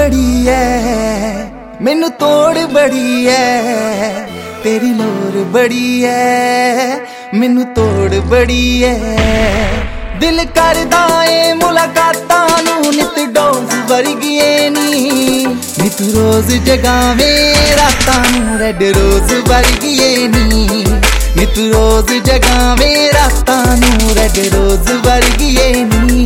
बड़ी है मैनू तोड़ बड़ी है तेरी लोर बड़ी है मैनू तोड़ बड़ी है दिल करदा ए मुलाकातां नू नित डोज वर्गिए नी नित रोज जगावे रातां नू रेड रोज वर्गिए नी नित रोज जगावे रातां नू रेड रोज वर्गिए नी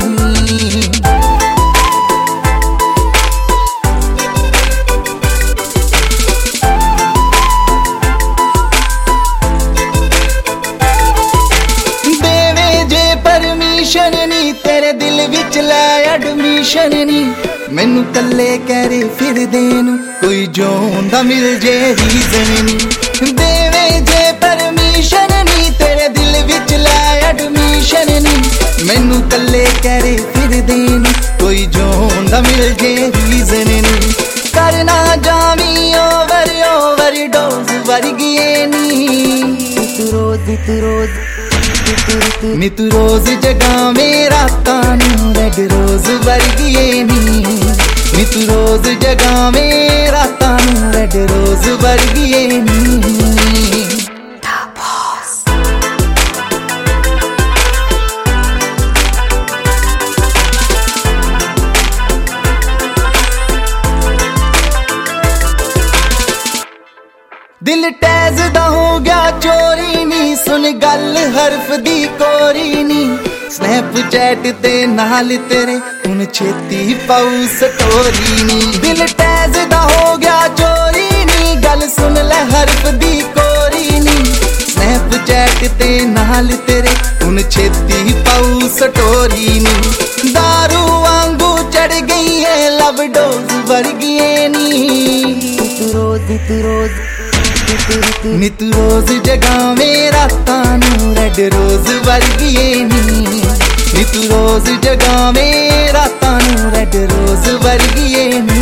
नी तेरे दिल विच लै एडमिशन नी मैनू कल्ले कहरे फिर देन कोई जोंदा मिल जे रीजन नी देवे जे परमिशन नी तेरे दिल विच लै एडमिशन नी मैनू कल्ले कहरे फिर देन कोई जोंदा मिल जे रीजन नी करना जावी ओवर डोज वर्गिए नी नित रोज जगावे रातां नू रेड रोज वर्गिए नी नित रोज जगावे रातां नू रेड रोज वर्गिए नी दिल टैज दा हो गया चोरी नी सुन गल हरफ दी कोरी नी स्नैपचैट ते नाल तेरे हुन छेती पाऊ स्टोरी नी दिल टैज दा हो गया चोरी नी गल सुन ले हरफ दी कोरी नी स्नैपचैट ते नाल तेरे हुन छेती पाऊ स्टोरी नी दारू वांगू चढ़ गई है लव डोज वर्गिए नी नित रोज जगावे रातां नू रेड रोज वर्गिए नी नित रोज जगावे रातां नू रेड रोज वर्गिए नी